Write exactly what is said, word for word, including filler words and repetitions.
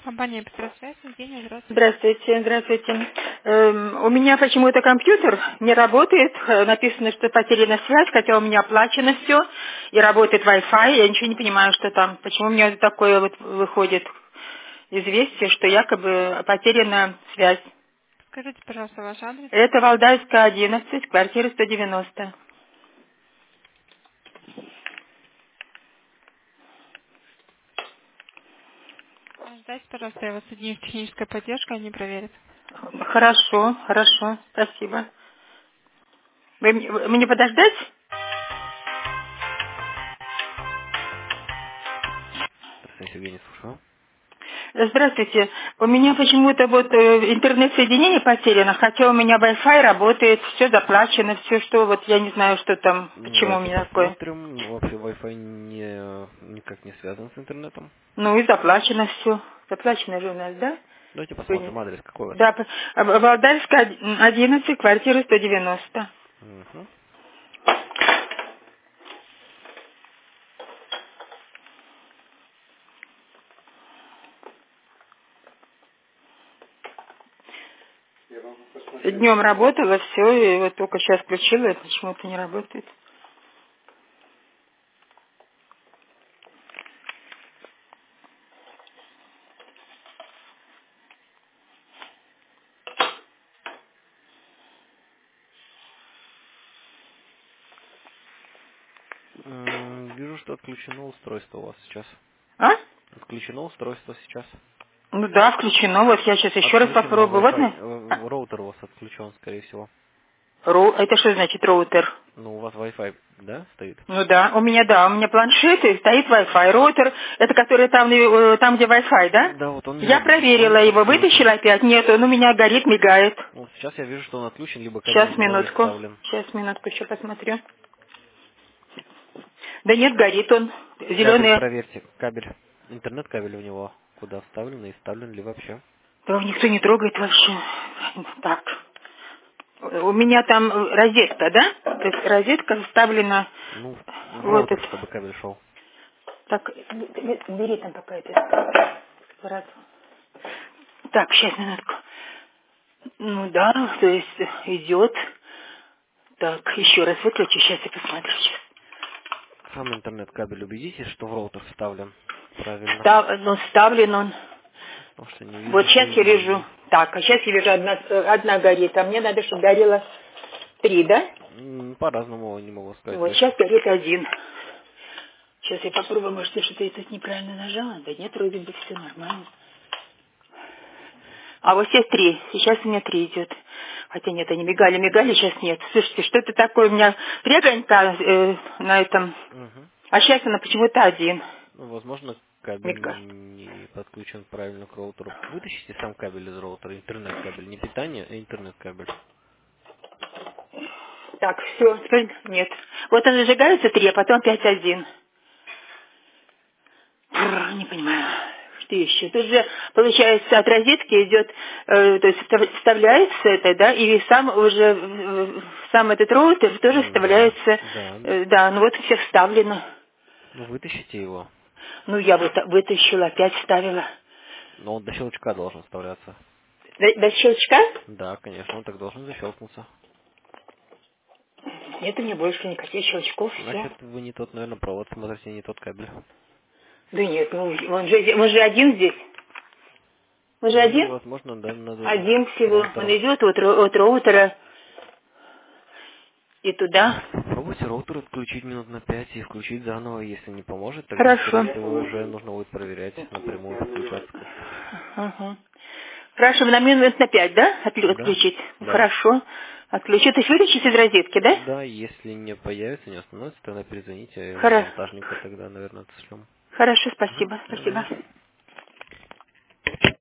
Компания Петросвязь, Евгения, здравствуйте. Здравствуйте, здравствуйте. Эм, у меня почему-то компьютер не работает. Э, Написано, что потеряна связь, хотя у меня оплачено все. И работает Wi-Fi. Я ничего не понимаю, что там. Почему у меня такое вот выходит известие, что якобы потеряна связь. Скажите, пожалуйста, ваш адрес. Это Валдайская, одиннадцать, квартира сто девяносто. Ждайте, пожалуйста, я вас соединю с технической поддержкой, они проверят. Хорошо, хорошо, спасибо. Вы мне, вы- мне подождать? Здравствуйте, Евгений, слушаю. Здравствуйте. У меня почему-то вот э, интернет-соединение потеряно, хотя у меня Wi-Fi работает, все заплачено, все что, вот я не знаю, что там, Ну, почему у давайте меня такое. посмотрим. Вообще Wi-Fi не, никак не связан с интернетом. Ну и заплачено все. Заплачено же у нас, да? Давайте Сегодня. посмотрим адрес какой у вас. Да, п- а, в- Валдайская, одиннадцать, квартира сто девяносто. Угу. Днем работала, все, и вот только сейчас включила, и почему-то не работает. М, Вижу, что отключено устройство у вас сейчас. А? Отключено устройство сейчас. Ну да, включено. Вот я сейчас еще раз Отключено попробую. Вот Wi-Fi. на. А, э, Роутер у вас отключен, скорее всего. ру- Это что значит роутер? Ну, у вас Wi-Fi, да, стоит? Ну да, у меня, да, у меня планшет и стоит Wi-Fi. Роутер, это который там, э, там где Wi-Fi, да? Да, вот он не Я раб- он проверила его, отключен. вытащила опять, нет, он у меня горит, мигает. Вот сейчас я вижу, что он отключен, либо кабель Сейчас, в него не минутку, вставлен. сейчас, минутку, еще посмотрю. Да нет, горит он, Кабель зеленый. проверьте, кабель, интернет-кабель у него куда вставлен и вставлен ли вообще. Да его никто не трогает вообще. Так, у меня там э, розетка, да? То есть розетка вставлена Ну, в вот роутер, это. чтобы кабель шел. Так, б- бери там пока это. Аппарат. Так, сейчас, минутку. Ну да, то есть идет. Так, еще раз выключу, сейчас я посмотрю. Сейчас. Сам интернет-кабель убедитесь, что в роутер вставлен правильно. Став, ну, вставлен он. Потому что не Вот вижу сейчас я вижу. соединений. Так, а сейчас я вижу одна, э, одна горит, а мне надо, чтобы горело три, да? М, По-разному не могу сказать. Вот То есть, сейчас горит один. Сейчас я попробую, может, я что-то тут неправильно нажала. Да нет, вроде бы все нормально. А вот сейчас три. Сейчас у меня три идет. Хотя нет, они мигали, мигали, сейчас нет. Слушайте, что это такое у меня прегонька э, на этом. мгм. А сейчас она почему-то один. Ну, возможно, кабель Мигает. не подключен правильно к роутеру. Вытащите сам кабель из роутера, интернет-кабель. Не питание, а интернет-кабель. Так, все, теперь нет. Вот он зажигается три, а потом опять один. Бррр, не понимаю, что еще. Тут же, получается, от розетки идет, э, то есть встав- вставляется это, да, и сам уже, э, сам этот роутер тоже Мгм. вставляется, Да. э, да, ну вот все вставлено. Ну, вытащите его. Ну, я вот вытащила, опять вставила. Но он до щелчка должен вставляться. До, до щелчка? Да, конечно, он так должен защелкнуться. Нет у меня больше никаких щелчков, все. Значит, вы не тот, наверное, провод смотрите, не тот кабель. Да нет, ну, он же, он же один здесь. Он же Ну, один? возможно, да, надо Один с всего. Он роутером. идет от, ро- от роутера и туда. Попробуйте роутер отключить минут на пять и включить заново. Если не поможет, тогда, скорее Хорошо. всего, уже нужно будет проверять, напрямую подключаться как-то. Ага. Хорошо, на минут на пять, да? Отклю- Да, Отключить. да. Хорошо. Отключить. То есть вытащить из розетки, да? Да, если не появится, не остановится, тогда перезвоните Хоро- монтажника, тогда, наверное, отошлем. Хорошо, Угу, спасибо. все, Спасибо. извините.